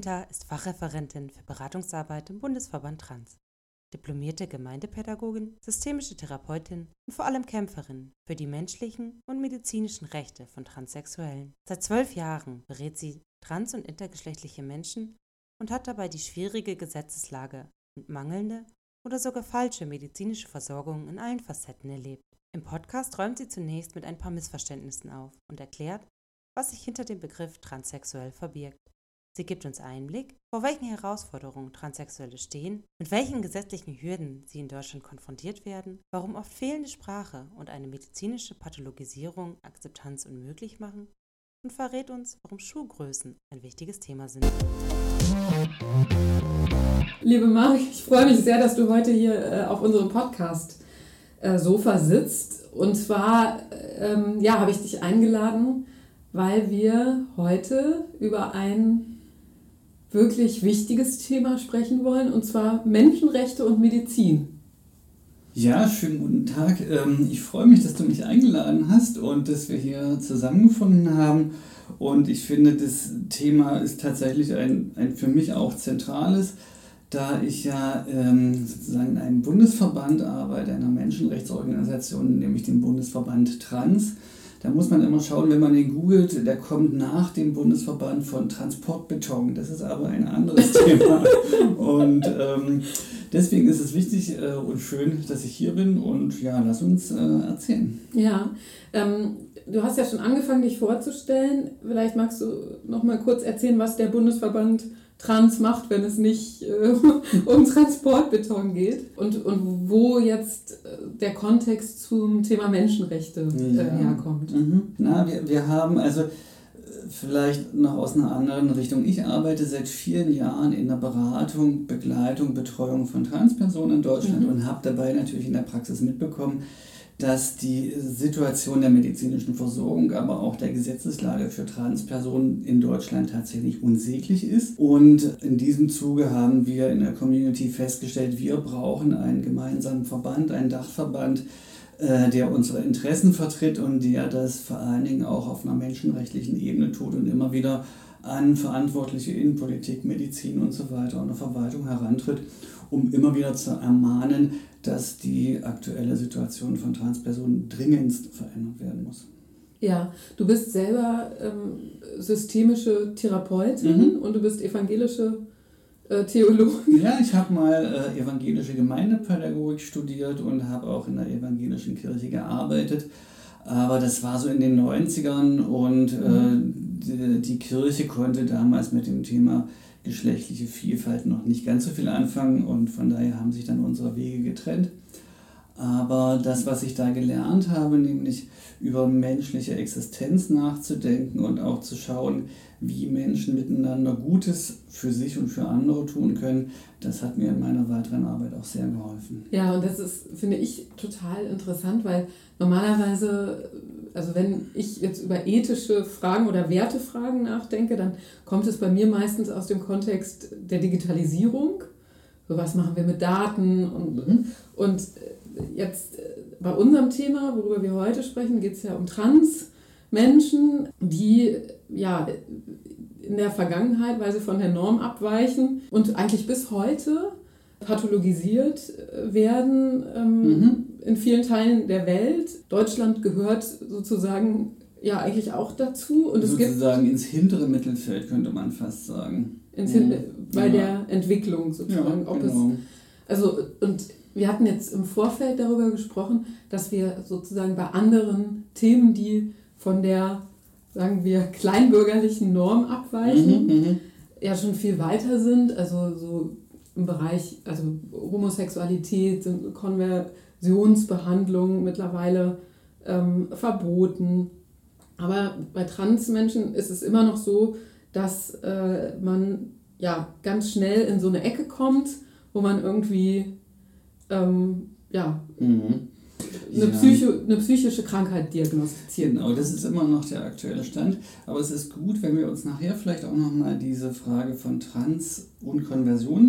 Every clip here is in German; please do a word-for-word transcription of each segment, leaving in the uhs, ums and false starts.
Winter ist Fachreferentin für Beratungsarbeit im Bundesverband Trans, diplomierte Gemeindepädagogin, systemische Therapeutin und vor allem Kämpferin für die menschlichen und medizinischen Rechte von Transsexuellen. Seit zwölf Jahren berät sie trans- und intergeschlechtliche Menschen und hat dabei die schwierige Gesetzeslage und mangelnde oder sogar falsche medizinische Versorgung in allen Facetten erlebt. Im Podcast räumt sie zunächst mit ein paar Missverständnissen auf und erklärt, was sich hinter dem Begriff transsexuell verbirgt. Sie gibt uns Einblick, vor welchen Herausforderungen Transsexuelle stehen, mit welchen gesetzlichen Hürden sie in Deutschland konfrontiert werden, warum oft fehlende Sprache und eine medizinische Pathologisierung Akzeptanz unmöglich machen und verrät uns, warum Schuhgrößen ein wichtiges Thema sind. Liebe Marek, ich freue mich sehr, dass du heute hier äh, auf unserem Podcast-Sofa äh, sitzt. Und zwar ähm, ja, habe ich dich eingeladen, weil wir heute über ein wirklich wichtiges Thema sprechen wollen, und zwar Menschenrechte und Medizin. Ja, schönen guten Tag. Ich freue mich, dass du mich eingeladen hast und dass wir hier zusammengefunden haben. Und ich finde, das Thema ist tatsächlich ein, ein für mich auch zentrales, da ich ja ähm, sozusagen in einem Bundesverband arbeite, einer Menschenrechtsorganisation, nämlich dem Bundesverband Trans. Da muss man immer schauen, wenn man den googelt, der kommt nach dem Bundesverband von Transportbeton. Das ist aber ein anderes Thema. Und ähm, deswegen ist es wichtig äh, und schön, dass ich hier bin. Und ja, lass uns äh, erzählen. Ja, ähm, du hast ja schon angefangen, dich vorzustellen. Vielleicht magst du noch mal kurz erzählen, was der Bundesverband Trans macht, wenn es nicht äh, um Transportbeton geht und, und wo jetzt äh, der Kontext zum Thema Menschenrechte äh, ja. herkommt. Mhm. Na, wir, wir haben also äh, vielleicht noch aus einer anderen Richtung. Ich arbeite seit vielen Jahren in der Beratung, Begleitung, Betreuung von Transpersonen in Deutschland mhm. und habe dabei natürlich in der Praxis mitbekommen, dass die Situation der medizinischen Versorgung, aber auch der Gesetzeslage für Transpersonen in Deutschland tatsächlich unsäglich ist. Und in diesem Zuge haben wir in der Community festgestellt, wir brauchen einen gemeinsamen Verband, einen Dachverband, äh, der unsere Interessen vertritt und der das vor allen Dingen auch auf einer menschenrechtlichen Ebene tut und immer wieder an Verantwortliche in Politik, Medizin und so weiter und der Verwaltung herantritt, um immer wieder zu ermahnen, dass die aktuelle Situation von Transpersonen dringendst verändert werden muss. Ja, du bist selber ähm, systemische Therapeutin mhm. und du bist evangelische äh, Theologin. Ja, ich habe mal äh, evangelische Gemeindepädagogik studiert und habe auch in der evangelischen Kirche gearbeitet. Aber das war so in den neunzigern und äh, die, die Kirche konnte damals mit dem Thema geschlechtliche Vielfalt noch nicht ganz so viel anfangen und von daher haben sich dann unsere Wege getrennt. Aber das, was ich da gelernt habe, nämlich über menschliche Existenz nachzudenken und auch zu schauen, wie Menschen miteinander Gutes für sich und für andere tun können, das hat mir in meiner weiteren Arbeit auch sehr geholfen. Ja, und das ist, finde ich, total interessant, weil normalerweise, also wenn ich jetzt über ethische Fragen oder Wertefragen nachdenke, dann kommt es bei mir meistens aus dem Kontext der Digitalisierung. So, was machen wir mit Daten? Und, mhm. und jetzt bei unserem Thema, worüber wir heute sprechen, geht es ja um Transmenschen, die ja in der Vergangenheit, weil sie von der Norm abweichen und eigentlich bis heute pathologisiert werden ähm, mhm. in vielen Teilen der Welt. Deutschland gehört sozusagen ja eigentlich auch dazu. Und es sozusagen gibt, ins hintere Mittelfeld, könnte man fast sagen. Ins mhm. bei ja. der Entwicklung sozusagen. Ja, ob genau. es, also, und wir hatten jetzt im Vorfeld darüber gesprochen, dass wir sozusagen bei anderen Themen, die von der, sagen wir, kleinbürgerlichen Norm abweichen, mhm, ja schon viel weiter sind. Also so im Bereich also Homosexualität, Konversionsbehandlung mittlerweile ähm, verboten. Aber bei Transmenschen ist es immer noch so, dass äh, man ja ganz schnell in so eine Ecke kommt, wo man irgendwie ähm, ja, mhm. eine, ja. Psycho, eine psychische Krankheit diagnostiziert. Genau, das ist immer noch der aktuelle Stand. Aber es ist gut, wenn wir uns nachher vielleicht auch nochmal diese Frage von Trans- und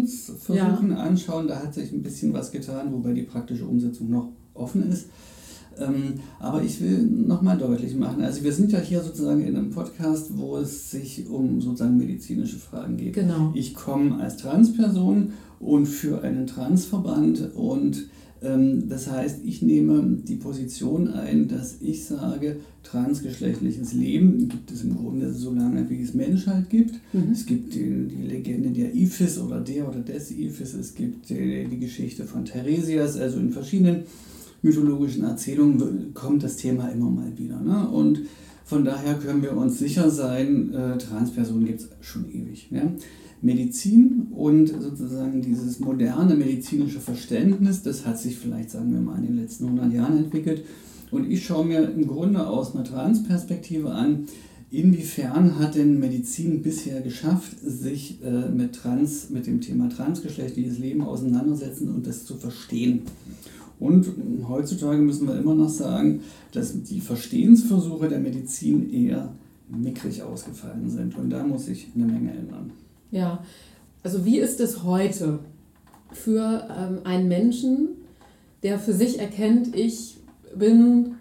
Konversionsversuchen ja. anschauen. Da hat sich ein bisschen was getan, wobei die praktische Umsetzung noch offen ist. Ähm, aber ich will nochmal deutlich machen, also wir sind ja hier sozusagen in einem Podcast, wo es sich um sozusagen medizinische Fragen geht. Genau. Ich komme als Transperson und für einen Transverband und ähm, das heißt, ich nehme die Position ein, dass ich sage, transgeschlechtliches Leben gibt es im Grunde so lange, wie es Menschheit gibt. Mhm. Es gibt die, die Legende der Iphis oder der oder des Iphis, es gibt die, die Geschichte von Theresias, also in verschiedenen mythologischen Erzählungen kommt das Thema immer mal wieder. Ne? Und von daher können wir uns sicher sein, äh, Transpersonen gibt es schon ewig. Ja? Medizin und sozusagen dieses moderne medizinische Verständnis, das hat sich vielleicht, sagen wir mal, in den letzten hundert Jahren entwickelt. Und ich schaue mir im Grunde aus einer Transperspektive an, inwiefern hat denn Medizin bisher geschafft, sich äh, mit, Trans, mit dem Thema transgeschlechtliches Leben auseinandersetzen und das zu verstehen. Und heutzutage müssen wir immer noch sagen, dass die Verstehensversuche der Medizin eher mickrig ausgefallen sind. Und da muss sich eine Menge ändern. Ja, also wie ist es heute für ähm, einen Menschen, der für sich erkennt, ich bin,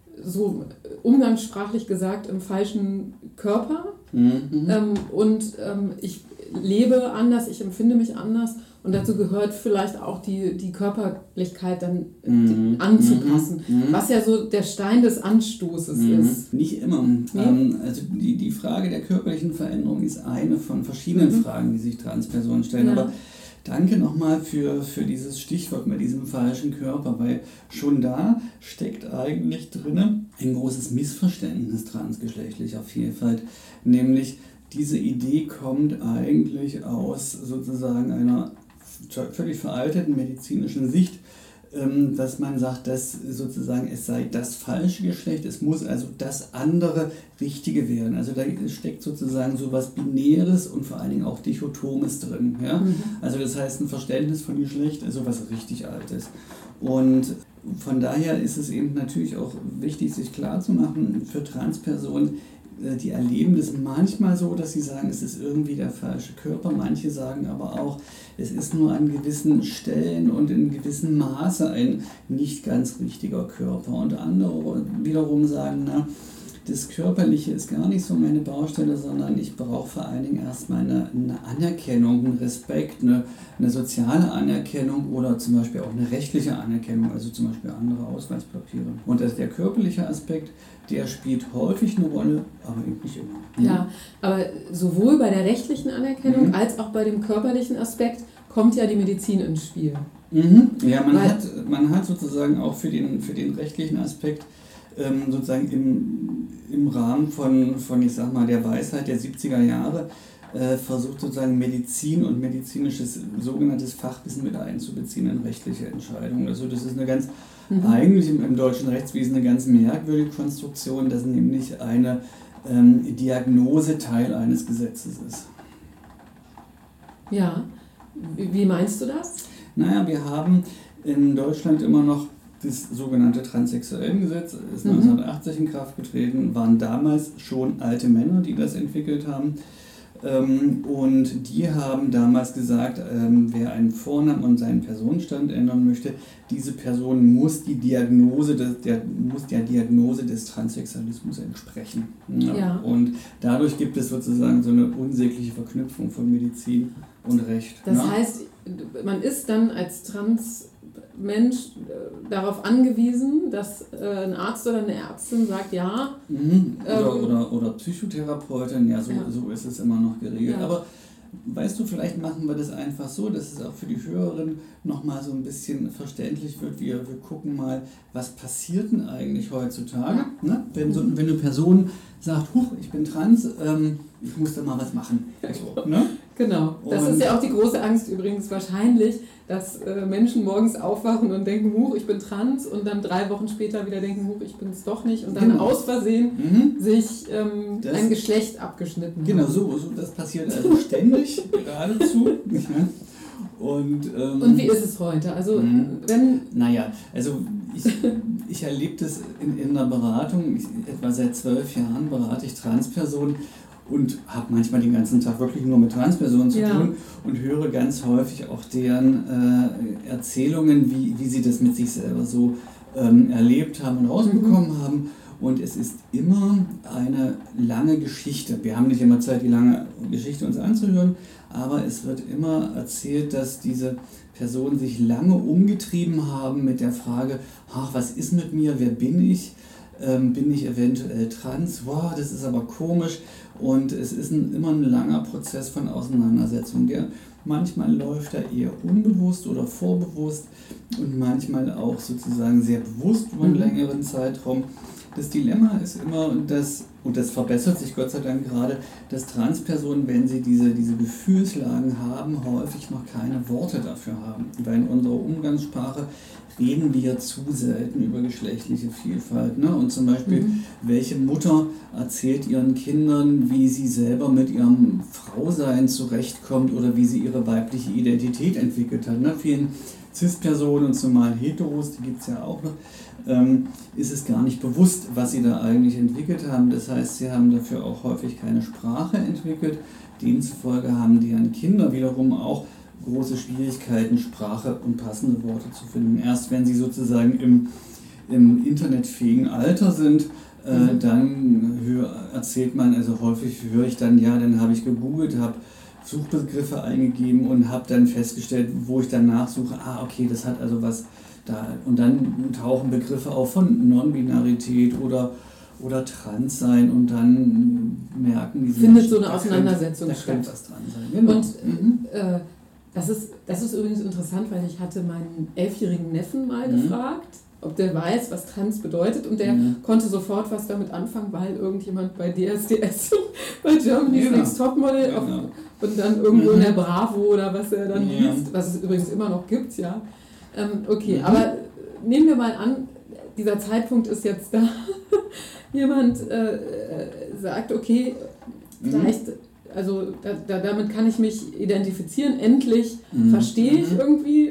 so umgangssprachlich gesagt, im falschen Körper mhm. ähm, und ähm, ich lebe anders, ich empfinde mich anders. Und dazu gehört vielleicht auch die, die Körperlichkeit dann mm, anzupassen, mm, was ja so der Stein des Anstoßes mm, ist. Nicht immer. Nee? Ähm, also die, die Frage der körperlichen Veränderung ist eine von verschiedenen mhm. Fragen, die sich Transpersonen stellen. Ja. Aber danke nochmal für, für dieses Stichwort mit diesem falschen Körper, weil schon da steckt eigentlich drin ein großes Missverständnis transgeschlechtlicher Vielfalt, nämlich diese Idee kommt eigentlich aus sozusagen einer völlig veralteten medizinischen Sicht, dass man sagt, dass sozusagen es sei das falsche Geschlecht, es muss also das andere Richtige werden. Also da steckt sozusagen so was Binäres und vor allen Dingen auch Dichotomes drin. Ja? Mhm. Also das heißt, ein Verständnis von Geschlecht ist so was richtig Altes. Und von daher ist es eben natürlich auch wichtig, sich klarzumachen für Transpersonen, die erleben das manchmal so, dass sie sagen, es ist irgendwie der falsche Körper. Manche sagen aber auch, es ist nur an gewissen Stellen und in gewissem Maße ein nicht ganz richtiger Körper. Und andere wiederum sagen, na, das Körperliche ist gar nicht so meine Baustelle, sondern ich brauche vor allen Dingen erstmal eine, eine Anerkennung, einen Respekt, eine, eine soziale Anerkennung oder zum Beispiel auch eine rechtliche Anerkennung, also zum Beispiel andere Ausweispapiere. Und das, der körperliche Aspekt, der spielt häufig eine Rolle, aber eben nicht immer. Ja, aber sowohl bei der rechtlichen Anerkennung mhm. als auch bei dem körperlichen Aspekt kommt ja die Medizin ins Spiel. Mhm. Ja, man hat, man hat sozusagen auch für den, für den rechtlichen Aspekt ähm, sozusagen im, im Rahmen von, von, ich sag mal, der Weisheit der siebziger Jahre äh, versucht sozusagen Medizin und medizinisches sogenanntes Fachwissen mit einzubeziehen in rechtliche Entscheidungen. Also das ist eine ganz, mhm. eigentlich im, im deutschen Rechtswesen eine ganz merkwürdige Konstruktion, dass nämlich eine ähm, Diagnose Teil eines Gesetzes ist. Ja, wie meinst du das? Naja, wir haben in Deutschland immer noch das sogenannte Transsexuellengesetz, ist mhm. neunzehnhundertachtzig in Kraft getreten, waren damals schon alte Männer, die das entwickelt haben. Ähm, und die haben damals gesagt, ähm, wer einen Vornamen und seinen Personenstand ändern möchte, diese Person muss, die Diagnose des, der, muss der Diagnose des Transsexualismus entsprechen. Ja. Ja. Und dadurch gibt es sozusagen so eine unsägliche Verknüpfung von Medizin und Recht. Das ja. heißt, man ist dann als Transmensch äh, darauf angewiesen, dass äh, ein Arzt oder eine Ärztin sagt, ja. Mhm. Oder, ähm, oder, oder Psychotherapeutin, ja so, ja, so ist es immer noch geregelt. Ja. Aber weißt du, vielleicht machen wir das einfach so, dass es auch für die Hörerin nochmal so ein bisschen verständlich wird. Wir, wir gucken mal, was passiert denn eigentlich heutzutage, ja. ne? wenn, so, wenn eine Person sagt, huch, ich bin trans, ähm, ich muss da mal was machen. So, ne? Genau, das und ist ja auch die große Angst übrigens wahrscheinlich, dass äh, Menschen morgens aufwachen und denken, huch, ich bin trans und dann drei Wochen später wieder denken, huch, ich bin es doch nicht und dann genau. aus Versehen mhm. sich ähm, das, ein Geschlecht abgeschnitten Genau, so, so das passiert also ständig, geradezu. Und, ähm, und wie ist es heute? Also, mh, wenn naja, also ich, ich erlebe das in, in einer Beratung, ich, etwa seit zwölf Jahren berate ich Transpersonen und habe manchmal den ganzen Tag wirklich nur mit Transpersonen zu ja. tun und höre ganz häufig auch deren äh, Erzählungen, wie, wie sie das mit sich selber so ähm, erlebt haben und rausbekommen mhm. haben. Und es ist immer eine lange Geschichte. Wir haben nicht immer Zeit, die lange Geschichte uns anzuhören, aber es wird immer erzählt, dass diese Personen sich lange umgetrieben haben mit der Frage, ach, was ist mit mir, wer bin ich? Ähm, bin ich eventuell trans? Wow, das ist aber komisch. Und es ist ein, immer ein langer Prozess von Auseinandersetzung, der manchmal läuft er eher unbewusst oder vorbewusst und manchmal auch sozusagen sehr bewusst über einen längeren Zeitraum. Das Dilemma ist immer, dass, und das verbessert sich Gott sei Dank gerade, dass Transpersonen, wenn sie diese, diese Gefühlslagen haben, häufig noch keine Worte dafür haben. Weil in unserer Umgangssprache reden wir zu selten über geschlechtliche Vielfalt. Ne? Und zum Beispiel, mhm. welche Mutter erzählt ihren Kindern, wie sie selber mit ihrem Frausein zurechtkommt oder wie sie ihre weibliche Identität entwickelt hat. Ne? Vielen Cis-Personen und zumal Heteros, die gibt es ja auch noch, ähm, ist es gar nicht bewusst, was sie da eigentlich entwickelt haben. Das heißt, sie haben dafür auch häufig keine Sprache entwickelt. Demzufolge haben deren Kinder wiederum auch große Schwierigkeiten, Sprache und passende Worte zu finden. Erst wenn sie sozusagen im, im internetfähigen Alter sind, äh, mhm. dann hör, erzählt man, also häufig höre ich dann, ja, dann habe ich gegoogelt, habe Suchbegriffe eingegeben und habe dann festgestellt, wo ich dann nachsuche, ah, okay, das hat also was da. Und dann tauchen Begriffe auf von Non-Binarität oder, oder Transsein und dann merken die findet so eine Auseinandersetzung statt. Da könnte was dran sein. Genau. Und mhm. äh, das ist, das ist übrigens interessant, weil ich hatte meinen elfjährigen Neffen mal mhm. gefragt, ob der weiß, was Trans bedeutet, und der mhm. konnte sofort was damit anfangen, weil irgendjemand bei D S D S, bei Germany's ja. Next Topmodel ja, auf, genau. und dann irgendwo mhm. in der Bravo oder was er dann ja. liest, was es übrigens immer noch gibt, ja. Ähm, okay, mhm. aber nehmen wir mal an, dieser Zeitpunkt ist jetzt da. Jemand äh, sagt, okay, vielleicht, mhm. also da, da, damit kann ich mich identifizieren, endlich mhm. verstehe ich mhm. irgendwie,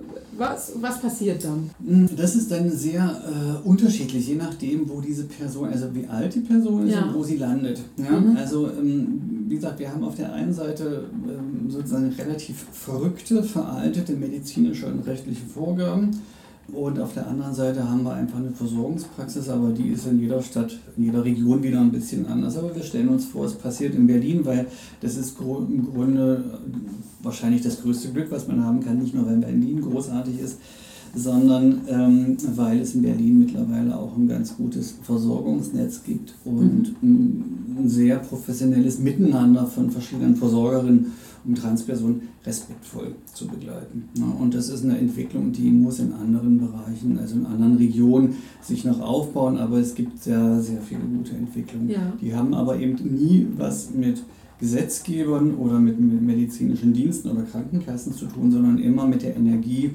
was, was passiert dann? Das ist dann sehr äh, unterschiedlich, je nachdem, wo diese Person, also wie alt die Person ist ja. und wo sie landet. Ja? Mhm. Also ähm, wie gesagt, wir haben auf der einen Seite ähm, sozusagen relativ verrückte, veraltete medizinische und rechtliche Vorgaben. Und auf der anderen Seite haben wir einfach eine Versorgungspraxis, aber die ist in jeder Stadt, in jeder Region wieder ein bisschen anders. Aber wir stellen uns vor, es passiert in Berlin, weil das ist im Grunde wahrscheinlich das größte Glück, was man haben kann. Nicht nur, weil Berlin großartig ist, sondern ähm, weil es in Berlin mittlerweile auch ein ganz gutes Versorgungsnetz gibt und mhm. ein sehr professionelles Miteinander von verschiedenen Versorgerinnen, um Transpersonen respektvoll zu begleiten. Ja, und das ist eine Entwicklung, die muss in anderen Bereichen, also in anderen Regionen, sich noch aufbauen, aber es gibt sehr, sehr viele gute Entwicklungen. Ja. Die haben aber eben nie was mit Gesetzgebern oder mit medizinischen Diensten oder Krankenkassen zu tun, sondern immer mit der Energie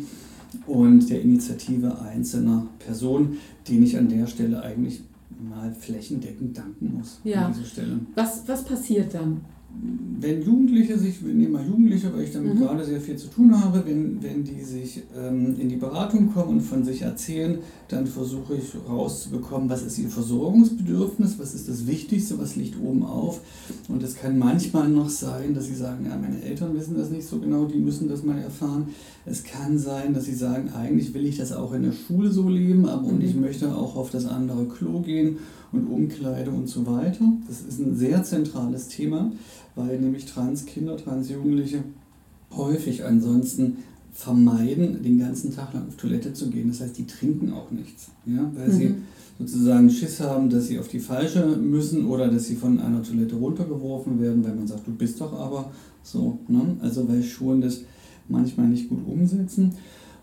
und der Initiative einzelner Personen, denen ich an der Stelle eigentlich mal flächendeckend danken muss. Ja. An dieser Stelle. Was, was passiert dann? Wenn Jugendliche sich, wir nehmen mal Jugendliche, weil ich damit mhm. gerade sehr viel zu tun habe, wenn, wenn die sich ähm, in die Beratung kommen und von sich erzählen, dann versuche ich rauszubekommen, was ist ihr Versorgungsbedürfnis, was ist das Wichtigste, was liegt oben auf. Und es kann manchmal noch sein, dass sie sagen, ja, meine Eltern wissen das nicht so genau, die müssen das mal erfahren. Es kann sein, dass sie sagen, eigentlich will ich das auch in der Schule so leben, aber mhm. und ich möchte auch auf das andere Klo gehen und Umkleide und so weiter. Das ist ein sehr zentrales Thema, weil nämlich Transkinder, Transjugendliche häufig ansonsten vermeiden, den ganzen Tag lang auf Toilette zu gehen. Das heißt, die trinken auch nichts, ja? Weil mhm. sie sozusagen Schiss haben, dass sie auf die falsche müssen oder dass sie von einer Toilette runtergeworfen werden, weil man sagt, du bist doch aber so. Ne? Also weil Schulen das manchmal nicht gut umsetzen.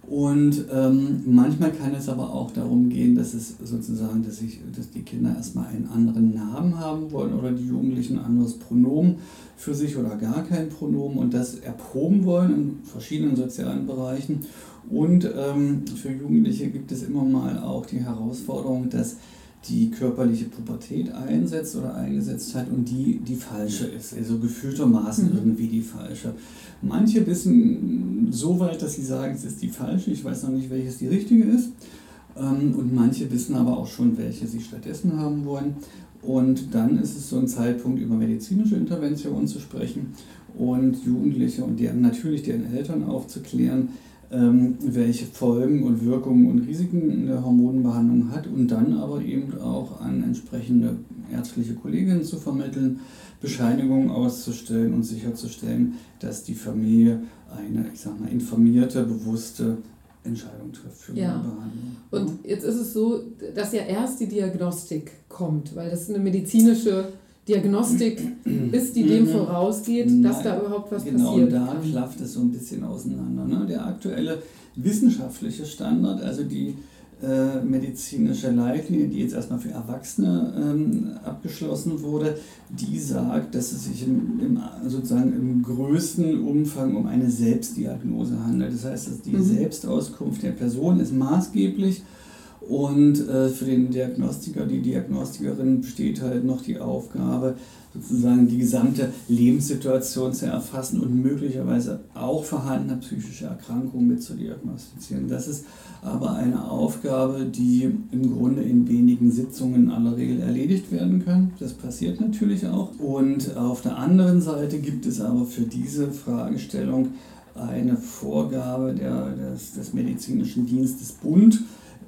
Und ähm, manchmal kann es aber auch darum gehen, dass es sozusagen, dass, ich, dass die Kinder erstmal einen anderen Namen haben wollen oder die Jugendlichen ein anderes Pronomen für sich oder gar kein Pronomen und das erproben wollen in verschiedenen sozialen Bereichen. Und ähm, für Jugendliche gibt es immer mal auch die Herausforderung, dass die körperliche Pubertät einsetzt oder eingesetzt hat und die die falsche ist, also gefühltermaßen mhm. irgendwie die falsche. Manche wissen so weit, dass sie sagen, es ist die falsche, ich weiß noch nicht, welches die richtige ist. Und manche wissen aber auch schon, welche sie stattdessen haben wollen. Und dann ist es so ein Zeitpunkt, über medizinische Interventionen zu sprechen und Jugendliche und deren, natürlich deren Eltern aufzuklären, ähm, welche Folgen und Wirkungen und Risiken eine Hormonbehandlung hat und dann aber eben auch an entsprechende ärztliche Kolleginnen zu vermitteln, Bescheinigungen auszustellen und sicherzustellen, dass die Familie eine, ich sag mal, informierte, bewusste Entscheidung trifft für ja. eine Behandlung. Und jetzt ist es so, dass ja erst die Diagnostik kommt, weil das eine medizinische Diagnostik ist, die dem vorausgeht, dass Nein, da überhaupt was genau, passiert. Genau, da kann. klafft es so ein bisschen auseinander. Ne? Der aktuelle wissenschaftliche Standard, also die äh, medizinische Leitlinie, die jetzt erstmal für Erwachsene ähm, abgeschlossen wurde, die sagt, dass es sich im, im, sozusagen im größten Umfang um eine Selbstdiagnose handelt. Das heißt, dass die mhm. Selbstauskunft der Person ist maßgeblich. Und äh, für den Diagnostiker, die Diagnostikerin besteht halt noch die Aufgabe, sozusagen die gesamte Lebenssituation zu erfassen und möglicherweise auch vorhandene psychische Erkrankungen mit zu diagnostizieren. Das ist aber eine Aufgabe, die im Grunde in wenigen Sitzungen in aller Regel erledigt werden kann. Das passiert natürlich auch. Und auf der anderen Seite gibt es aber für diese Fragestellung eine Vorgabe der, des, des Medizinischen Dienstes Bund,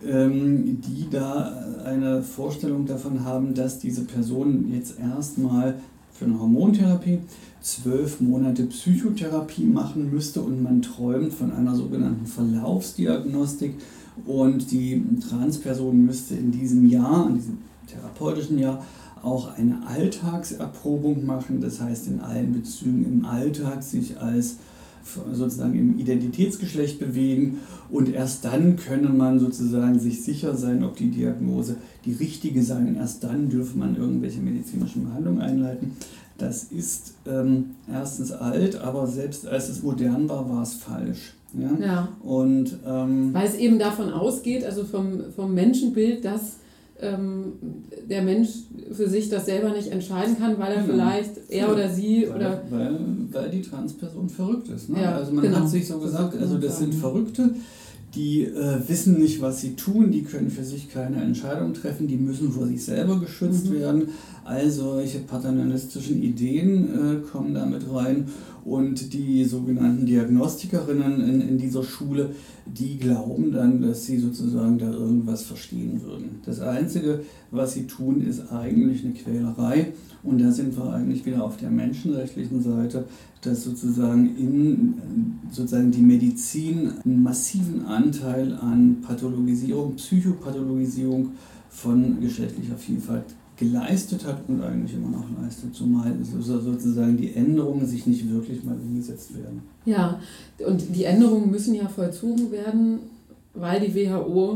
die da eine Vorstellung davon haben, dass diese Person jetzt erstmal für eine Hormontherapie zwölf Monate Psychotherapie machen müsste und man träumt von einer sogenannten Verlaufsdiagnostik und die Transperson müsste in diesem Jahr, in diesem therapeutischen Jahr, auch eine Alltagserprobung machen, das heißt in allen Bezügen im Alltag sich als sozusagen im Identitätsgeschlecht bewegen und erst dann könne man sozusagen sich sicher sein, ob die Diagnose die richtige sei und erst dann dürfe man irgendwelche medizinischen Behandlungen einleiten. Das ist ähm, erstens alt, aber selbst als es modern war, war es falsch. Ja? Ja. Und, ähm, weil es eben davon ausgeht, also vom, vom Menschenbild, dass ähm, der Mensch für sich das selber nicht entscheiden kann, weil er genau. vielleicht, er ja. oder sie weil, oder... Weil, weil die Transperson verrückt ist. Ne? Ja, also man genau. hat sich so gesagt, also das sind Verrückte, die äh, wissen nicht, was sie tun, die können für sich keine Entscheidung treffen, die müssen vor sich selber geschützt mhm. werden. All solche paternalistischen Ideen äh, kommen damit rein und die sogenannten Diagnostikerinnen in, in dieser Schule, die glauben dann, dass sie sozusagen da irgendwas verstehen würden. Das Einzige, was sie tun, ist eigentlich eine Quälerei und da sind wir eigentlich wieder auf der menschenrechtlichen Seite, dass sozusagen in sozusagen die Medizin einen massiven Anteil an Pathologisierung, Psychopathologisierung von geschlechtlicher Vielfalt geleistet hat und eigentlich immer noch leistet, zumal sozusagen die Änderungen sich nicht wirklich mal umgesetzt werden. Ja, und die Änderungen müssen ja vollzogen werden, weil die W H O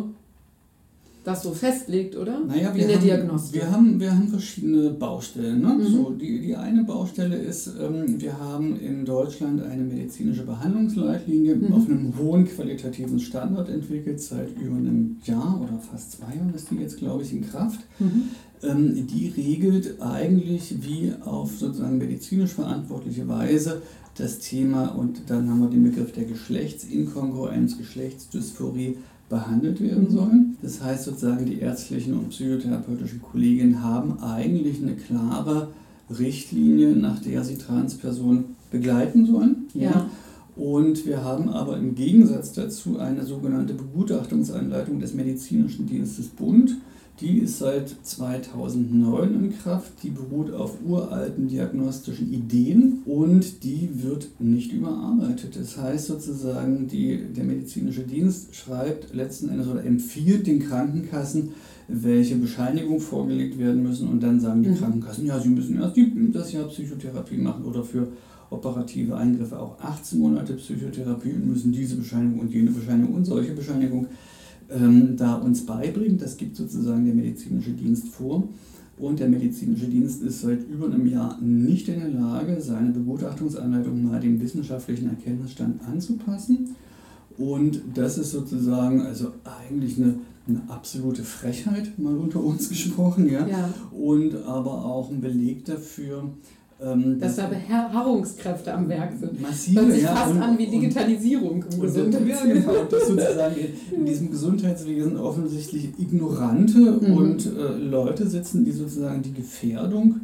das so festlegt, oder? Naja, wir in der haben, Diagnostik. Wir haben, wir haben verschiedene Baustellen. Ne? Mhm. So, die, die eine Baustelle ist, ähm, wir haben in Deutschland eine medizinische Behandlungsleitlinie mhm. auf einem hohen qualitativen Standard entwickelt, seit über einem Jahr oder fast zwei Jahren ist die jetzt, glaube ich, in Kraft. Mhm. Ähm, die regelt eigentlich wie auf sozusagen medizinisch verantwortliche Weise das Thema, und dann haben wir den Begriff der Geschlechtsinkongruenz, Geschlechtsdysphorie, behandelt werden sollen. Das heißt sozusagen, die ärztlichen und psychotherapeutischen Kolleginnen haben eigentlich eine klare Richtlinie, nach der sie Transpersonen begleiten sollen. Ja. Ja. Und wir haben aber im Gegensatz dazu eine sogenannte Begutachtungsanleitung des Medizinischen Dienstes Bund. Die ist seit zweitausendneun in Kraft, die beruht auf uralten diagnostischen Ideen und die wird nicht überarbeitet. Das heißt sozusagen, die, der medizinische Dienst schreibt letzten Endes oder empfiehlt den Krankenkassen, welche Bescheinigungen vorgelegt werden müssen, und dann sagen die mhm. Krankenkassen, ja, sie müssen erst die, das Jahr Psychotherapie machen oder für operative Eingriffe auch achtzehn Monate Psychotherapie und müssen diese Bescheinigung und jene Bescheinigung und solche Bescheinigung Ähm, da uns beibringt. Das gibt sozusagen der medizinische Dienst vor. Und der medizinische Dienst ist seit über einem Jahr nicht in der Lage, seine Begutachtungsanleitung mal dem wissenschaftlichen Erkenntnisstand anzupassen. Und das ist sozusagen also eigentlich eine, eine absolute Frechheit, mal unter uns gesprochen. Ja? Ja. Und aber auch ein Beleg dafür, Ähm, dass da Beharrungskräfte am Werk sind. Massive, hört sich ja, fast und, an wie Digitalisierung im Gesundheitswesen. Ja, genau, dass sozusagen in, in diesem Gesundheitswesen offensichtlich ignorante mhm. und äh, Leute sitzen, die sozusagen die Gefährdung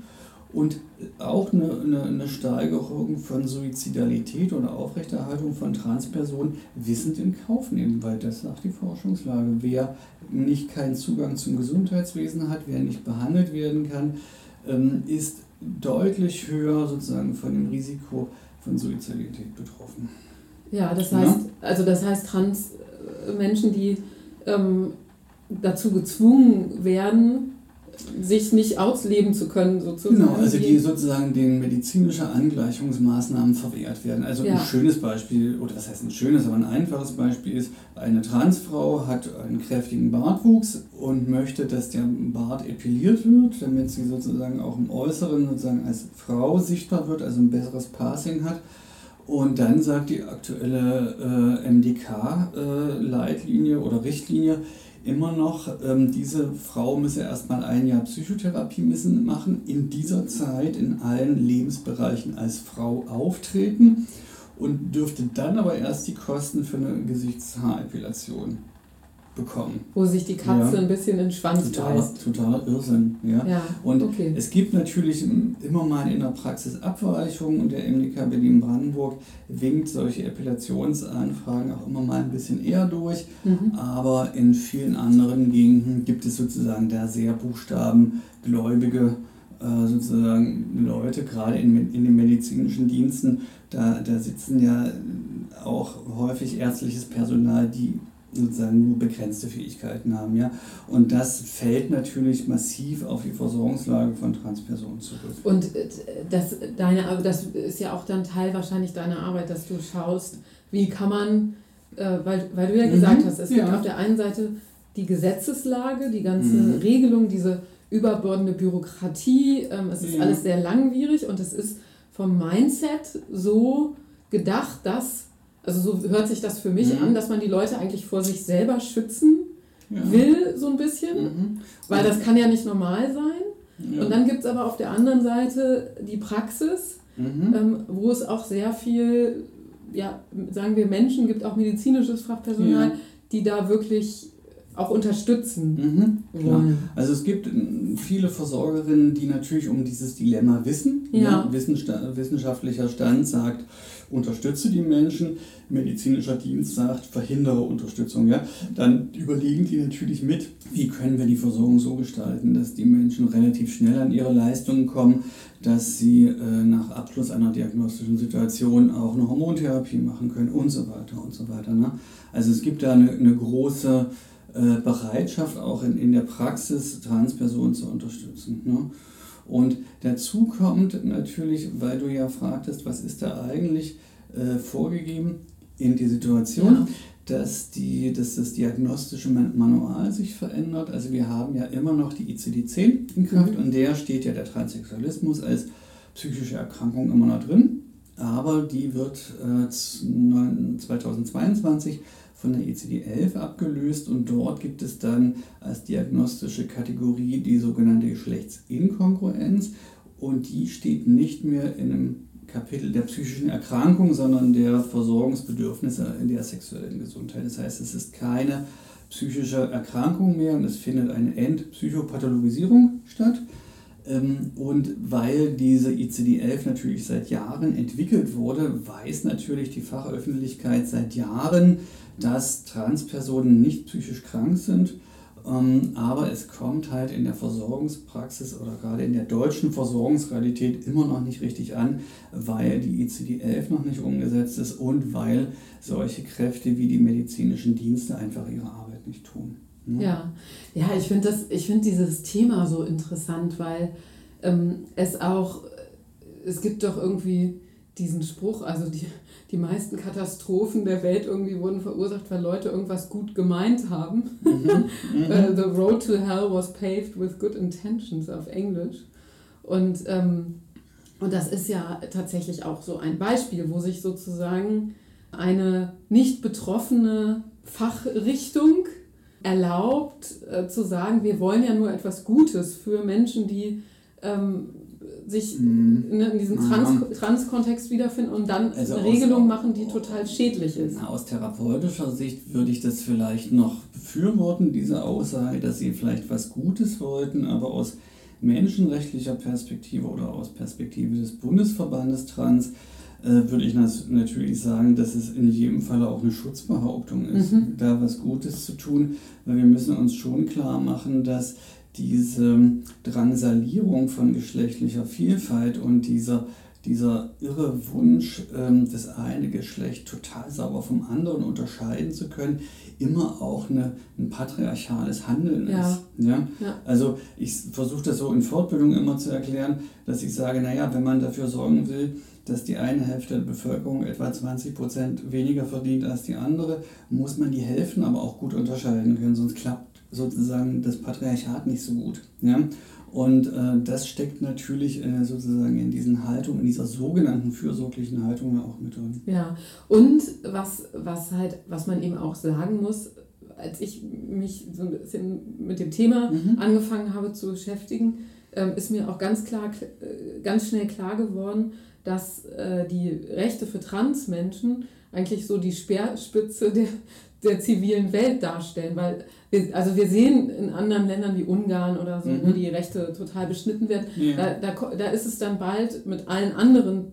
Und auch eine, eine, eine Steigerung von Suizidalität oder Aufrechterhaltung von Transpersonen wissend in Kauf nehmen, weil das sagt die Forschungslage. Wer nicht keinen Zugang zum Gesundheitswesen hat, wer nicht behandelt werden kann, ähm, ist deutlich höher sozusagen von dem Risiko von Suizidalität betroffen. Ja, das heißt, ja? also das heißt, Trans-Menschen, die ähm, dazu gezwungen werden, sich nicht ausleben zu können, sozusagen. Genau, also die sozusagen den medizinische Angleichungsmaßnahmen verwehrt werden. Also ja. Ein schönes Beispiel, oder was heißt ein schönes, aber ein einfaches Beispiel ist, eine Transfrau hat einen kräftigen Bartwuchs und möchte, dass der Bart epiliert wird, damit sie sozusagen auch im Äußeren sozusagen als Frau sichtbar wird, also ein besseres Passing hat. Und dann sagt die aktuelle äh, M D K-Leitlinie äh, oder Richtlinie, immer noch, ähm, diese Frau müsse erstmal ein Jahr Psychotherapie müssen machen, in dieser Zeit in allen Lebensbereichen als Frau auftreten und dürfte dann aber erst die Kosten für eine Gesichtshaarepilation bekommen. Wo sich die Katze ja. ein bisschen in den Schwanz totaler, beißt. Totaler Irrsinn. Ja? Ja, und okay. Es gibt natürlich immer mal in der Praxis Abweichungen und der M D K Berlin-Brandenburg winkt solche Epilationsanfragen auch immer mal ein bisschen eher durch, mhm. aber in vielen anderen Gegenden gibt es sozusagen da sehr buchstabengläubige äh, sozusagen Leute, gerade in, in den medizinischen Diensten, da, da sitzen ja auch häufig ärztliches Personal, die sozusagen nur begrenzte Fähigkeiten haben, ja. Und das fällt natürlich massiv auf die Versorgungslage von Transpersonen zurück. Und das, deine, das ist ja auch dann Teil wahrscheinlich deiner Arbeit, dass du schaust, wie kann man, äh, weil, weil du ja gesagt mhm, hast, es ja. gibt auf der einen Seite die Gesetzeslage, die ganze mhm. Regelung, diese überbordende Bürokratie, ähm, es ist ja. alles sehr langwierig und es ist vom Mindset so gedacht, dass also so hört sich das für mich mhm. an, dass man die Leute eigentlich vor sich selber schützen ja. will, so ein bisschen, mhm. weil das kann ja nicht normal sein. Ja. Und dann gibt es aber auf der anderen Seite die Praxis, mhm. ähm, wo es auch sehr viel, ja, sagen wir Menschen gibt, auch medizinisches Fachpersonal, ja. die da wirklich auch unterstützen mhm, wollen. Also es gibt viele Versorgerinnen, die natürlich um dieses Dilemma wissen. Ja. Ja, wissenschaftlicher Stand sagt, unterstütze die Menschen, medizinischer Dienst sagt, verhindere Unterstützung. Ja? Dann überlegen die natürlich mit, wie können wir die Versorgung so gestalten, dass die Menschen relativ schnell an ihre Leistungen kommen, dass sie äh, nach Abschluss einer diagnostischen Situation auch eine Hormontherapie machen können und so weiter und so weiter. Ne? Also es gibt da eine, eine große äh, Bereitschaft auch in, in der Praxis, Transpersonen zu unterstützen. Ne? Und dazu kommt natürlich, weil du ja fragtest, was ist da eigentlich äh, vorgegeben in die Situation, ja. dass, die, dass das diagnostische Manual sich verändert. Also wir haben ja immer noch die I C D zehn in Kraft mhm. und der steht ja der Transsexualismus als psychische Erkrankung immer noch drin, aber die wird äh, zweitausendzweiundzwanzig von der I C D elf abgelöst und dort gibt es dann als diagnostische Kategorie die sogenannte Geschlechtsinkongruenz und die steht nicht mehr in einem Kapitel der psychischen Erkrankung, sondern der Versorgungsbedürfnisse in der sexuellen Gesundheit. Das heißt, es ist keine psychische Erkrankung mehr und es findet eine Entpsychopathologisierung statt. Und weil diese I C D elf natürlich seit Jahren entwickelt wurde, weiß natürlich die Fachöffentlichkeit seit Jahren, dass Transpersonen nicht psychisch krank sind, aber es kommt halt in der Versorgungspraxis oder gerade in der deutschen Versorgungsrealität immer noch nicht richtig an, weil die I C D elf noch nicht umgesetzt ist und weil solche Kräfte wie die medizinischen Dienste einfach ihre Arbeit nicht tun. Ja, ja, ich finde das, ich finde dieses Thema so interessant, weil ähm, es auch, es gibt doch irgendwie diesen Spruch, also die, die meisten Katastrophen der Welt irgendwie wurden verursacht, weil Leute irgendwas gut gemeint haben. Mhm, uh, the road to hell was paved with good intentions auf Englisch. Und, ähm, und das ist ja tatsächlich auch so ein Beispiel, wo sich sozusagen eine nicht betroffene Fachrichtung erlaubt äh, zu sagen, wir wollen ja nur etwas Gutes für Menschen, die ähm, sich mm. ne, in diesem Trans- Trans-Kontext wiederfinden und dann also eine Regelung aus, machen, die total schädlich ist. Aus therapeutischer Sicht würde ich das vielleicht noch befürworten, diese Aussage, dass sie vielleicht was Gutes wollten, aber aus menschenrechtlicher Perspektive oder aus Perspektive des Bundesverbandes Trans äh, würde ich nas- natürlich sagen, dass es in jedem Fall auch eine Schutzbehauptung ist, mhm. da was Gutes zu tun, weil wir müssen uns schon klar machen, dass diese Drangsalierung von geschlechtlicher Vielfalt und dieser dieser irre Wunsch, das eine Geschlecht total sauber vom anderen unterscheiden zu können, immer auch eine, ein patriarchales Handeln ja. ist. Ja? Ja. Also ich versuche das so in Fortbildung immer zu erklären, dass ich sage, naja, wenn man dafür sorgen will, dass die eine Hälfte der Bevölkerung etwa zwanzig Prozent weniger verdient als die andere, muss man die Hälften aber auch gut unterscheiden können, sonst klappt sozusagen das Patriarchat nicht so gut. Ja? Und äh, das steckt natürlich äh, sozusagen in diesen Haltungen, in dieser sogenannten fürsorglichen Haltung auch mit drin. Ja, und was, was halt, was man eben auch sagen muss, als ich mich so ein bisschen mit dem Thema mhm. angefangen habe zu beschäftigen, ähm, ist mir auch ganz klar, ganz schnell klar geworden, dass äh, die Rechte für Transmenschen eigentlich so die Speerspitze der, der zivilen Welt darstellen, weil wir, also wir sehen in anderen Ländern wie Ungarn oder so, mhm. wo die Rechte total beschnitten werden, ja. da, da, da ist es dann bald mit allen anderen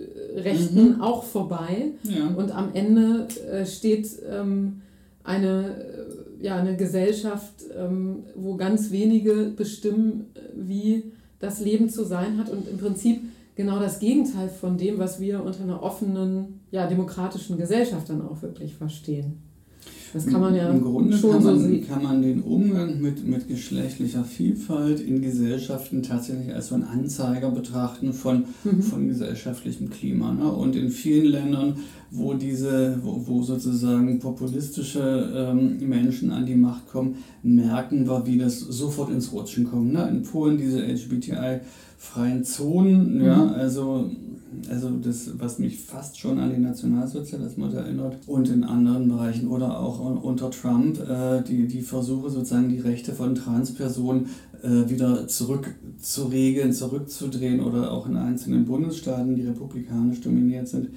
Rechten mhm. auch vorbei ja. und am Ende äh, steht ähm, eine, äh, ja, eine Gesellschaft, ähm, wo ganz wenige bestimmen, wie das Leben zu sein hat und im Prinzip genau das Gegenteil von dem, was wir unter einer offenen, ja, demokratischen Gesellschaft dann auch wirklich verstehen. Das kann man ja Im Grunde schon kann man, so sehen. kann man den Umgang mit, mit geschlechtlicher Vielfalt in Gesellschaften tatsächlich als so einen Anzeiger betrachten von, mhm. von gesellschaftlichem Klima. Ne? Und in vielen Ländern, wo diese, wo, wo sozusagen populistische ähm, Menschen an die Macht kommen, merken wir, wie das sofort ins Rutschen kommt. Ne? In Polen diese L G B T I-freien Zonen, mhm. ja, also Also das, was mich fast schon an den Nationalsozialismus erinnert und in anderen Bereichen oder auch unter Trump äh, die, die Versuche sozusagen die Rechte von Transpersonen äh, wieder zurückzuregeln, zurückzudrehen oder auch in einzelnen Bundesstaaten, die republikanisch dominiert sind.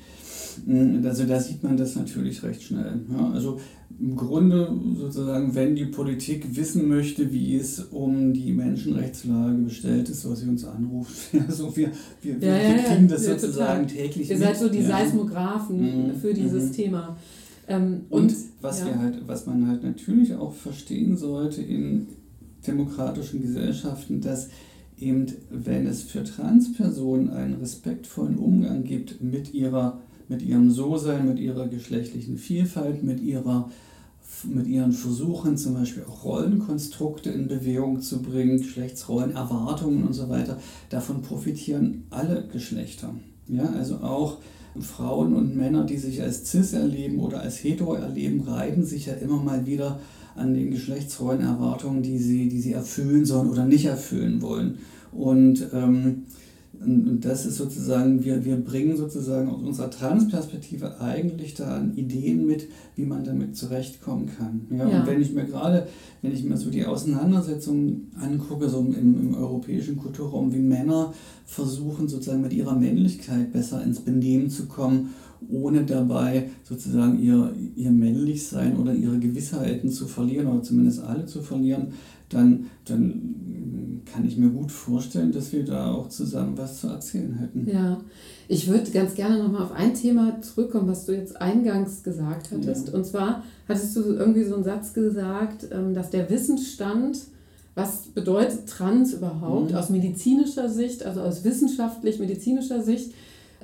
Also da sieht man das natürlich recht schnell. Ja, also im Grunde sozusagen, wenn die Politik wissen möchte, wie es um die Menschenrechtslage bestellt ist, was sie uns anruft, also wir, wir, ja, wir ja, kriegen das ja, sozusagen total. täglich Ihr mit. seid so die ja. Seismographen mhm. für dieses mhm. Thema. Ähm, und und was, ja. wir halt, was man halt natürlich auch verstehen sollte in demokratischen Gesellschaften, dass eben, wenn es für Transpersonen einen respektvollen Umgang gibt mit ihrer mit ihrem So-Sein, mit ihrer geschlechtlichen Vielfalt, mit, ihrer, mit ihren Versuchen, zum Beispiel auch Rollenkonstrukte in Bewegung zu bringen, Geschlechtsrollen, Erwartungen und so weiter, davon profitieren alle Geschlechter. Ja, also auch Frauen und Männer, die sich als cis erleben oder als hetero erleben, reiben sich ja immer mal wieder an den Geschlechtsrollenerwartungen, die sie, die sie erfüllen sollen oder nicht erfüllen wollen. Und ähm, Und das ist sozusagen, wir, wir bringen sozusagen aus unserer Transperspektive eigentlich da Ideen mit, wie man damit zurechtkommen kann. Ja? Ja. Und wenn ich mir gerade, wenn ich mir so die Auseinandersetzungen angucke, so im, im europäischen Kulturraum, wie Männer versuchen sozusagen mit ihrer Männlichkeit besser ins Benehmen zu kommen, ohne dabei sozusagen ihr, ihr Männlichsein oder ihre Gewissheiten zu verlieren oder zumindest alle zu verlieren, dann, dann kann ich mir gut vorstellen, dass wir da auch zusammen was zu erzählen hätten. Ja, ich würde ganz gerne nochmal auf ein Thema zurückkommen, was du jetzt eingangs gesagt hattest. Ja. Und zwar hattest du irgendwie so einen Satz gesagt, dass der Wissensstand, was bedeutet Trans überhaupt, mhm. aus medizinischer Sicht, also aus wissenschaftlich-medizinischer Sicht,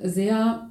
sehr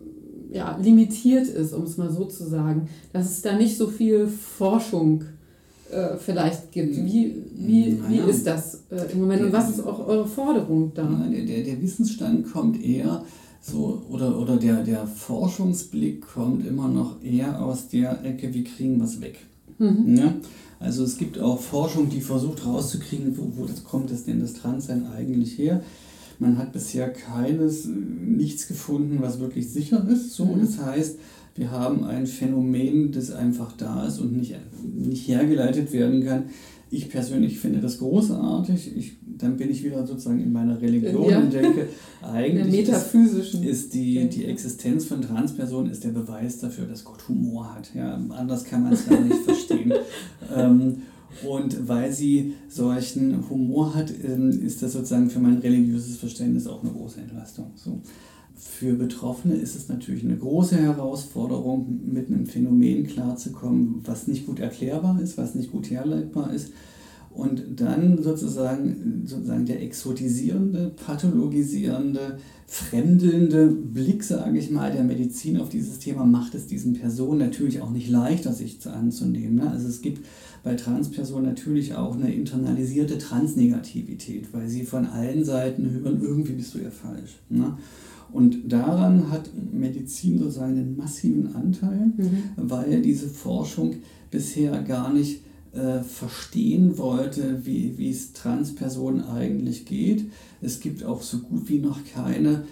ja, limitiert ist, um es mal so zu sagen. Dass es da nicht so viel Forschung vielleicht gibt. Wie, wie, naja, wie ist das äh, im Moment und was ist auch eure Forderung da? Der, der, der Wissensstand kommt eher so, oder, oder der, der Forschungsblick kommt immer noch eher aus der Ecke, wir kriegen was weg. Mhm. Ja? Also es gibt auch Forschung, die versucht rauszukriegen, wo, wo das kommt das denn das Transsein eigentlich her. Man hat bisher keines, nichts gefunden, was wirklich sicher ist. So, mhm. Das heißt, wir haben ein Phänomen, das einfach da ist und nicht, nicht hergeleitet werden kann. Ich persönlich finde das großartig. Ich, dann bin ich wieder sozusagen in meiner Religion ja. und denke, eigentlich ist, ist die, die Existenz von Transpersonen ist der Beweis dafür, dass Gott Humor hat. Ja, anders kann man es gar nicht verstehen. Ähm, Und weil sie solchen Humor hat, ist das sozusagen für mein religiöses Verständnis auch eine große Entlastung. So. Für Betroffene ist es natürlich eine große Herausforderung, mit einem Phänomen klarzukommen, was nicht gut erklärbar ist, was nicht gut herleitbar ist. Und dann sozusagen, sozusagen der exotisierende, pathologisierende, fremdelnde Blick, sage ich mal, der Medizin auf dieses Thema macht es diesen Personen natürlich auch nicht leichter, sich anzunehmen. Ne? Also es gibt bei Transpersonen natürlich auch eine internalisierte Transnegativität, weil sie von allen Seiten hören, irgendwie bist du ja falsch. Ne? Und daran hat Medizin sozusagen einen massiven Anteil, mhm. weil diese Forschung bisher gar nicht äh, verstehen wollte, wie, wie es Transpersonen eigentlich geht. Es gibt auch so gut wie noch keine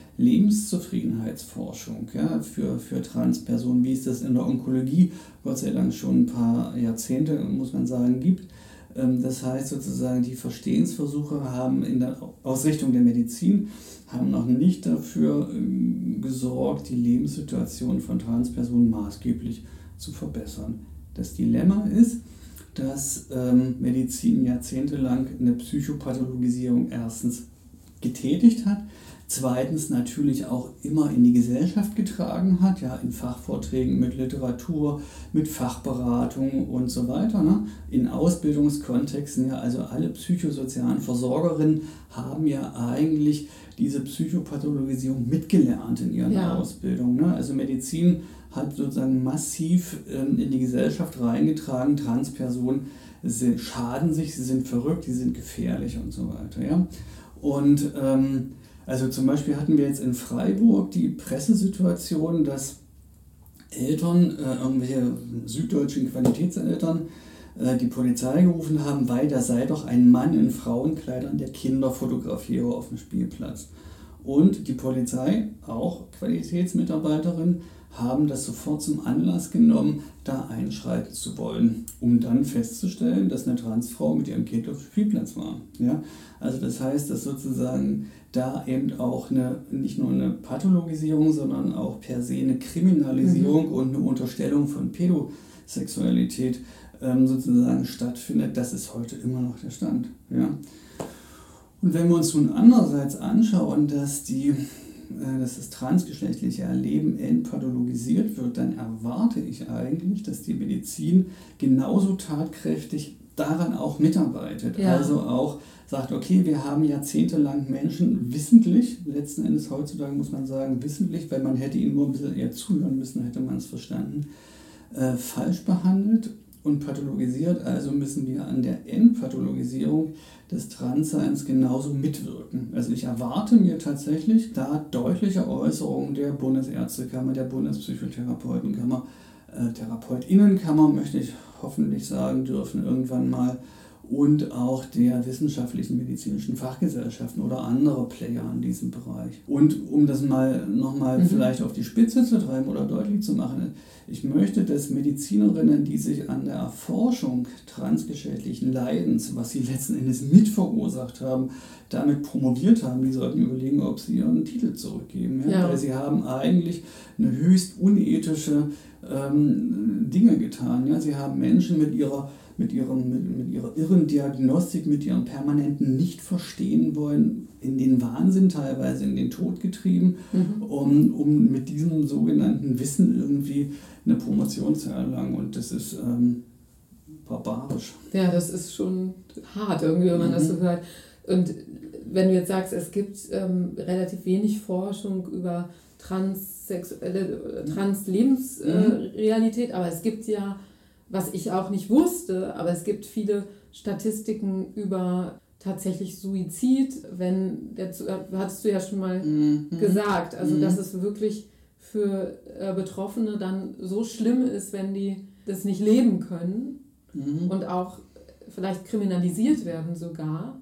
Lebenszufriedenheitsforschung, ja, für, für Transpersonen, wie es das in der Onkologie Gott sei Dank schon ein paar Jahrzehnte, muss man sagen, gibt. Das heißt sozusagen, die Verstehensversuche haben in der Ausrichtung der Medizin haben noch nicht dafür gesorgt, die Lebenssituation von Transpersonen maßgeblich zu verbessern. Das Dilemma ist, dass ähm, Medizin jahrzehntelang eine Psychopathologisierung erstens getätigt hat, zweitens natürlich auch immer in die Gesellschaft getragen hat, ja, in Fachvorträgen mit Literatur, mit Fachberatung und so weiter, ne? In Ausbildungskontexten, ja, also alle psychosozialen Versorgerinnen haben ja eigentlich diese Psychopathologisierung mitgelernt in ihren ja. Ausbildungen. Ne? Also Medizin hat sozusagen massiv ähm, in die Gesellschaft reingetragen, Transpersonen sind, schaden sich, sie sind verrückt, sie sind gefährlich und so weiter. Ja? Und ähm, also zum Beispiel hatten wir jetzt in Freiburg die Pressesituation, dass Eltern, äh, irgendwelche süddeutschen Qualitätseltern, äh, die Polizei gerufen haben, weil da sei doch ein Mann in Frauenkleidern, der Kinder fotografiere auf dem Spielplatz. Und die Polizei, auch Qualitätsmitarbeiterin, haben das sofort zum Anlass genommen, da einschreiten zu wollen, um dann festzustellen, dass eine Transfrau mit ihrem Kind auf dem Spielplatz war. Ja? Also das heißt, dass sozusagen da eben auch eine, nicht nur eine Pathologisierung, sondern auch per se eine Kriminalisierung mhm. und eine Unterstellung von Pädosexualität ähm, sozusagen stattfindet. Das ist heute immer noch der Stand. Ja? Und wenn wir uns nun andererseits anschauen, dass die dass das transgeschlechtliche Erleben entpathologisiert wird, dann erwarte ich eigentlich, dass die Medizin genauso tatkräftig daran auch mitarbeitet. Ja. Also auch sagt, okay, wir haben jahrzehntelang Menschen wissentlich, letzten Endes heutzutage muss man sagen wissentlich, weil man hätte ihnen nur ein bisschen eher zuhören müssen, hätte man es verstanden, äh, falsch behandelt und pathologisiert. Also müssen wir an der Entpathologisierung des Transseins genauso mitwirken. Also ich erwarte mir tatsächlich da deutliche Äußerungen der Bundesärztekammer, der Bundespsychotherapeutenkammer, äh, Therapeutinnenkammer, möchte ich hoffentlich sagen dürfen, irgendwann mal, und auch der wissenschaftlichen medizinischen Fachgesellschaften oder andere Player in diesem Bereich. Und um das mal nochmal mhm. vielleicht auf die Spitze zu treiben oder deutlich zu machen, ich möchte, dass Medizinerinnen, die sich an der Erforschung transgeschlechtlichen Leidens, was sie letzten Endes mit verursacht haben, damit promoviert haben, die sollten überlegen, ob sie ihren Titel zurückgeben. Ja? Ja. Weil sie haben eigentlich eine höchst unethische ähm, Dinge getan. Ja? Sie haben Menschen mit ihrer Mit, ihrem, mit, mit ihrer irren Diagnostik, mit ihrem permanenten Nicht-Verstehen-Wollen in den Wahnsinn, teilweise in den Tod getrieben, mhm. um, um mit diesem sogenannten Wissen irgendwie eine Promotion zu erlangen. Und das ist ähm, barbarisch. Ja, das ist schon hart irgendwie, wenn man mhm. das so hört. Und wenn du jetzt sagst, es gibt ähm, relativ wenig Forschung über transsexuelle, Trans-Lebensrealität, mhm. äh, aber es gibt ja, was ich auch nicht wusste, aber es gibt viele Statistiken über tatsächlich Suizid, wenn, der, hattest du ja schon mal mhm. gesagt, also mhm. dass es wirklich für äh, Betroffene dann so schlimm ist, wenn die das nicht leben können mhm. und auch vielleicht kriminalisiert werden sogar.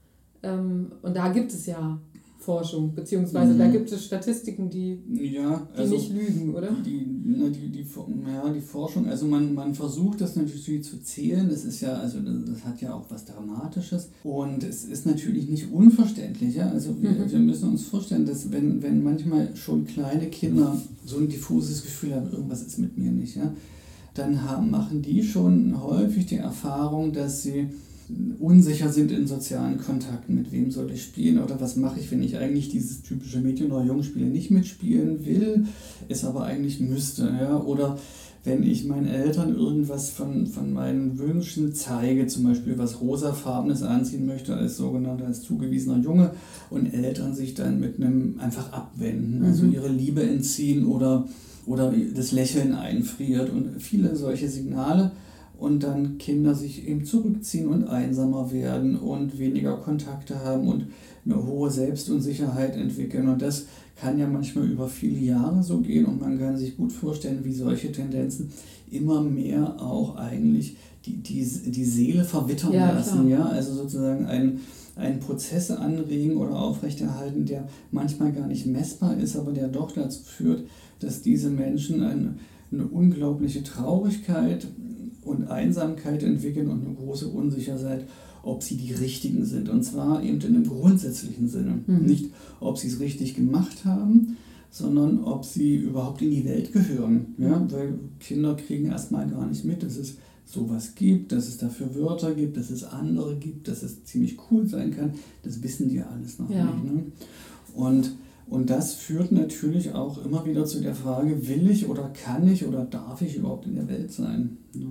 Ähm, und da gibt es ja Forschung, beziehungsweise mhm. da gibt es Statistiken, die, ja, die also nicht lügen, oder? Die, na, die, die, ja, die Forschung, also man, man versucht das natürlich zu zählen, das ist ja, also das hat ja auch was Dramatisches und es ist natürlich nicht unverständlich, ja? Also wir, mhm. wir müssen uns vorstellen, dass wenn, wenn manchmal schon kleine Kinder so ein diffuses Gefühl haben, irgendwas ist mit mir nicht, ja? dann haben, machen die schon häufig die Erfahrung, dass sie unsicher sind in sozialen Kontakten. Mit wem soll ich spielen oder was mache ich, wenn ich eigentlich dieses typische Mädchen- oder Jungspiel nicht mitspielen will, es aber eigentlich müsste. Ja? Oder wenn ich meinen Eltern irgendwas von, von meinen Wünschen zeige, zum Beispiel was rosafarbenes anziehen möchte als sogenannter, als zugewiesener Junge und Eltern sich dann mit einem einfach abwenden, mhm. also ihre Liebe entziehen oder, oder das Lächeln einfriert und viele solche Signale und dann Kinder sich eben zurückziehen und einsamer werden und weniger Kontakte haben und eine hohe Selbstunsicherheit entwickeln und das kann ja manchmal über viele Jahre so gehen und man kann sich gut vorstellen, wie solche Tendenzen immer mehr auch eigentlich die, die, die Seele verwittern ja, lassen, ja, also sozusagen einen, einen Prozess anregen oder aufrechterhalten, der manchmal gar nicht messbar ist, aber der doch dazu führt, dass diese Menschen eine, eine unglaubliche Traurigkeit und Einsamkeit entwickeln und eine große Unsicherheit, ob sie die Richtigen sind. Und zwar eben in einem grundsätzlichen Sinne. Mhm. Nicht, ob sie es richtig gemacht haben, sondern ob sie überhaupt in die Welt gehören. Ja? Weil Kinder kriegen erstmal gar nicht mit, dass es sowas gibt, dass es dafür Wörter gibt, dass es andere gibt, dass es ziemlich cool sein kann. Das wissen die ja alles noch ja. nicht. Ne? Und, und das führt natürlich auch immer wieder zu der Frage, will ich oder kann ich oder darf ich überhaupt in der Welt sein? Ne?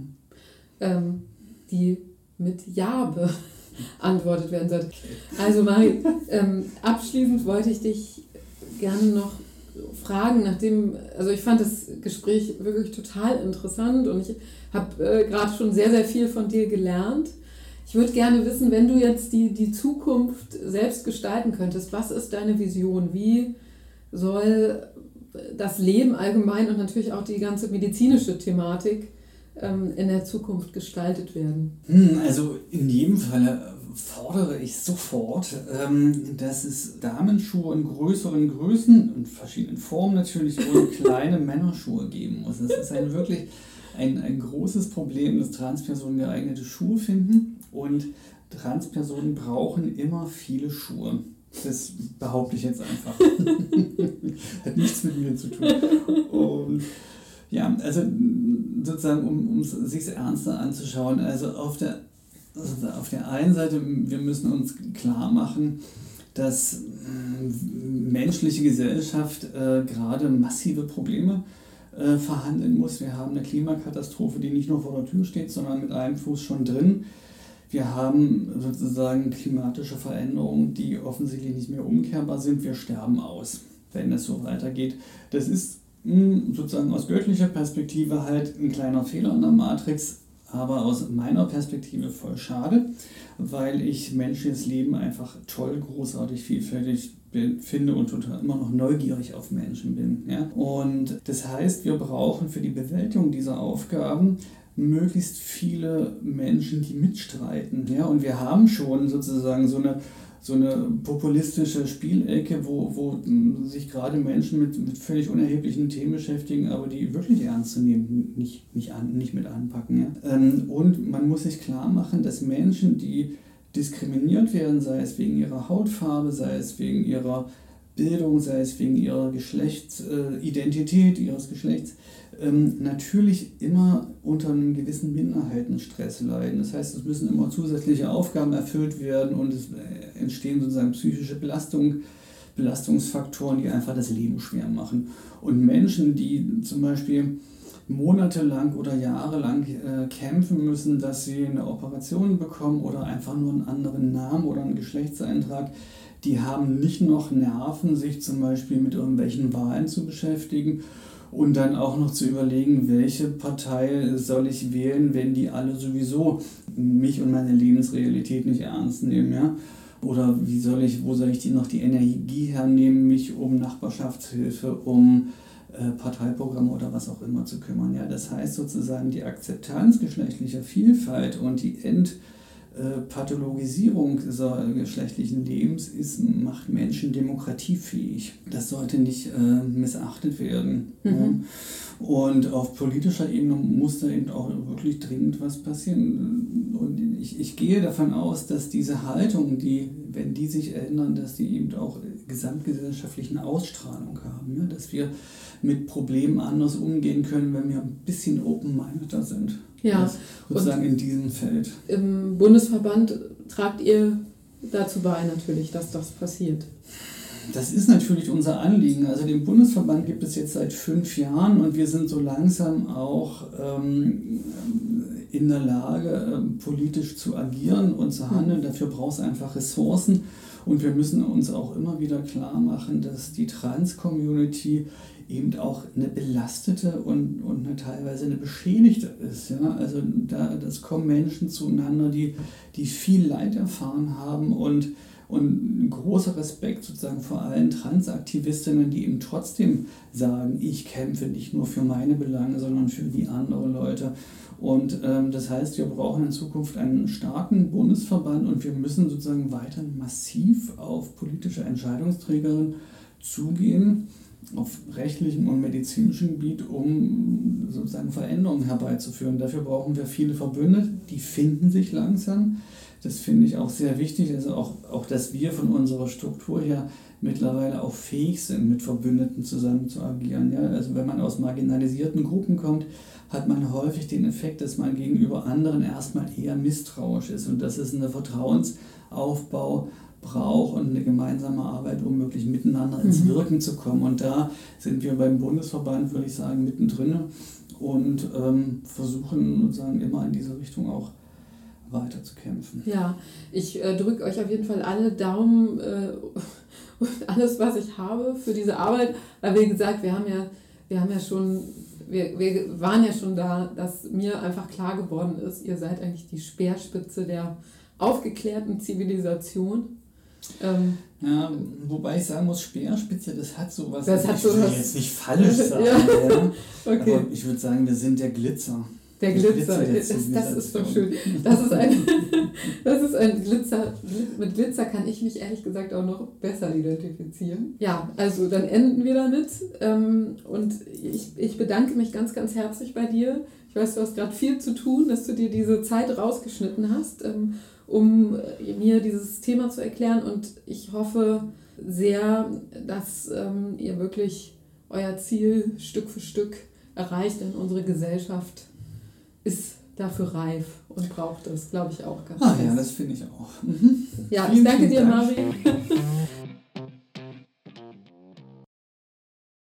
Ähm, die mit Ja beantwortet werden sollte. Also Mari, ähm, abschließend wollte ich dich gerne noch fragen, nachdem, also ich fand das Gespräch wirklich total interessant und ich habe äh, gerade schon sehr, sehr viel von dir gelernt. Ich würde gerne wissen, wenn du jetzt die, die Zukunft selbst gestalten könntest, was ist deine Vision? Wie soll das Leben allgemein und natürlich auch die ganze medizinische Thematik in der Zukunft gestaltet werden? Also in jedem Fall fordere ich sofort, dass es Damenschuhe in größeren Größen und verschiedenen Formen natürlich und kleine Männerschuhe geben muss. Das ist ein wirklich ein, ein großes Problem, dass Transpersonen geeignete Schuhe finden und Transpersonen brauchen immer viele Schuhe. Das behaupte ich jetzt einfach. Hat nichts mit mir zu tun. Und ja, also sozusagen, um, um es sich ernster anzuschauen, also auf der, also auf der einen Seite, wir müssen uns klar machen, dass menschliche Gesellschaft äh, gerade massive Probleme äh, verhandeln muss. Wir haben eine Klimakatastrophe, die nicht nur vor der Tür steht, sondern mit einem Fuß schon drin. Wir haben sozusagen klimatische Veränderungen, die offensichtlich nicht mehr umkehrbar sind. Wir sterben aus, wenn es so weitergeht. Das ist sozusagen aus göttlicher Perspektive halt ein kleiner Fehler in der Matrix, aber aus meiner Perspektive voll schade, weil ich menschliches Leben einfach toll, großartig, vielfältig bin, finde und total immer noch neugierig auf Menschen bin. Ja? Und das heißt, wir brauchen für die Bewältigung dieser Aufgaben möglichst viele Menschen, die mitstreiten. Ja? Und wir haben schon sozusagen so eine so eine populistische Spielecke, wo, wo sich gerade Menschen mit, mit völlig unerheblichen Themen beschäftigen, aber die wirklich ernst zu nehmen nicht, nicht, an, nicht mit anpacken. Ja? Und man muss sich klar machen, dass Menschen, die diskriminiert werden, sei es wegen ihrer Hautfarbe, sei es wegen ihrer Bildung, sei es wegen ihrer Geschlechtsidentität, äh, ihres Geschlechts, ähm, natürlich immer unter einem gewissen Minderheitenstress leiden. Das heißt, es müssen immer zusätzliche Aufgaben erfüllt werden und es äh, entstehen sozusagen psychische Belastung, Belastungsfaktoren, die einfach das Leben schwer machen. Und Menschen, die zum Beispiel monatelang oder jahrelang äh, kämpfen müssen, dass sie eine Operation bekommen oder einfach nur einen anderen Namen oder einen Geschlechtseintrag, die haben nicht noch Nerven, sich zum Beispiel mit irgendwelchen Wahlen zu beschäftigen und dann auch noch zu überlegen, welche Partei soll ich wählen, wenn die alle sowieso mich und meine Lebensrealität nicht ernst nehmen. Ja? Oder wie soll ich, wo soll ich die noch die Energie hernehmen, mich um Nachbarschaftshilfe, um äh, Parteiprogramme oder was auch immer zu kümmern. Ja? Das heißt sozusagen die Akzeptanz geschlechtlicher Vielfalt und die Ent äh, Pathologisierung dieser geschlechtlichen Lebens ist, macht Menschen demokratiefähig. Das sollte nicht äh, missachtet werden. Mhm. Ja. Und auf politischer Ebene muss da eben auch wirklich dringend was passieren. Und ich, ich gehe davon aus, dass diese Haltung, die, wenn die sich ändern, dass die eben auch gesamtgesellschaftlichen Ausstrahlung haben. Ja? Dass wir mit Problemen anders umgehen können, wenn wir ein bisschen open-mindeder sind. Ja. Das sozusagen in diesem Feld. Im Bundesverband tragt ihr dazu bei natürlich, dass das passiert. Das ist natürlich unser Anliegen. Also den Bundesverband gibt es jetzt seit fünf Jahren und wir sind so langsam auch ähm, in der Lage, ähm, politisch zu agieren und zu handeln. Dafür braucht es einfach Ressourcen und wir müssen uns auch immer wieder klar machen, dass die Trans-Community eben auch eine belastete und, und eine teilweise eine beschädigte ist. Ja? Also da das kommen Menschen zueinander, die, die viel Leid erfahren haben und Und großer Respekt sozusagen vor allen Transaktivistinnen, die eben trotzdem sagen, ich kämpfe nicht nur für meine Belange, sondern für die anderen Leute. Und ähm, das heißt, wir brauchen in Zukunft einen starken Bundesverband und wir müssen sozusagen weiter massiv auf politische Entscheidungsträgerinnen zugehen, auf rechtlichem und medizinischem Gebiet, um sozusagen Veränderungen herbeizuführen. Dafür brauchen wir viele Verbündete, die finden sich langsam. Das finde ich auch sehr wichtig, also auch, auch, dass wir von unserer Struktur her mittlerweile auch fähig sind, mit Verbündeten zusammen zu agieren. Ja? Also wenn man aus marginalisierten Gruppen kommt, hat man häufig den Effekt, dass man gegenüber anderen erstmal eher misstrauisch ist und dass es einen Vertrauensaufbau braucht und eine gemeinsame Arbeit, um wirklich miteinander ins Wirken zu kommen. Und da sind wir beim Bundesverband, würde ich sagen, mittendrin und ähm, versuchen sozusagen immer in diese Richtung auch weiter zu kämpfen. Ja, ich äh, drücke euch auf jeden Fall alle Daumen äh, und alles, was ich habe für diese Arbeit, weil wie gesagt, wir haben ja, wir haben ja schon, wir, wir waren ja schon da, dass mir einfach klar geworden ist, ihr seid eigentlich die Speerspitze der aufgeklärten Zivilisation. Ähm, ja, wobei ich sagen muss, Speerspitze, das hat sowas, das hat ich will sowas, jetzt nicht falsch sagen, ja. Ja. Okay. Aber ich würde sagen, wir sind der Glitzer. Der Glitzer, das, das ist so schön. Das ist ein, das ist ein Glitzer. Mit Glitzer kann ich mich ehrlich gesagt auch noch besser identifizieren. Ja, also dann enden wir damit. Und ich, ich bedanke mich ganz, ganz herzlich bei dir. Ich weiß, du hast gerade viel zu tun, dass du dir diese Zeit rausgeschnitten hast, um mir dieses Thema zu erklären. Und ich hoffe sehr, dass ihr wirklich euer Ziel Stück für Stück erreicht, denn unsere Gesellschaft ist dafür reif und braucht das, glaube ich, auch ganz Ah fest. ja, das finde ich auch. Mhm. Ja, vielen, ich danke dir, Dank. Mari.